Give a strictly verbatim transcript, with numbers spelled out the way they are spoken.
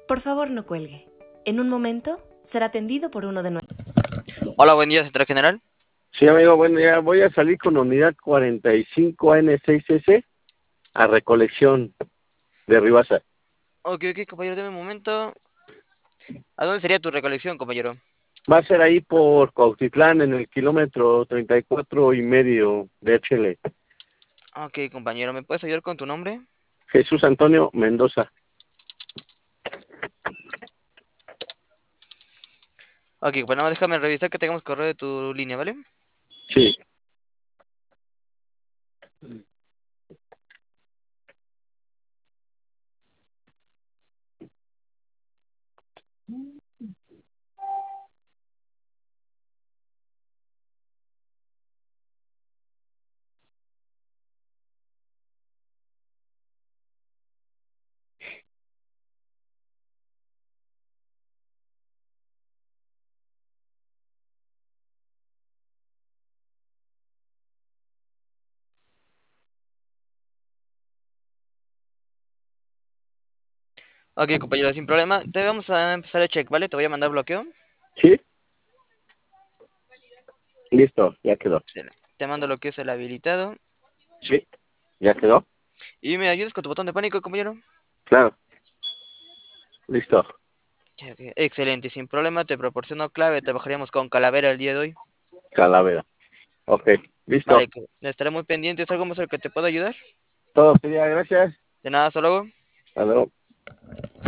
Por favor, no cuelgue. En un momento será atendido por uno de nuestros. Hola, buen día, secretario general. Sí, amigo, bueno, ya voy a salir con unidad cuarenta y cinco A N seis S a recolección de Ribasa. Ok, ok, compañero, dame un momento. ¿A dónde sería tu recolección, compañero? Va a ser ahí por Cuautitlán, en el kilómetro treinta y cuatro y medio de Chile. Ok, compañero, ¿me puedes ayudar con tu nombre? Jesús Antonio Mendoza. Ok, pues nada más déjame revisar que tengamos correo de tu línea, ¿vale? Sí. Ok, compañero, sin problema. Te vamos a empezar el check, ¿vale? Te voy a mandar bloqueo. ¿Sí? Listo, ya quedó. Excelente. Te mando lo que es el habilitado. ¿Sí? ¿Ya quedó? ¿Y me ayudas con tu botón de pánico, compañero? Claro. Listo. Ok, excelente, sin problema. Te proporciono clave. Trabajaríamos con Calavera el día de hoy. Calavera. Ok, listo. Vale, que- estaré muy pendiente. ¿Es algo más en lo que te puedo ayudar? Todo sería, gracias. De nada, hasta luego. Hasta luego.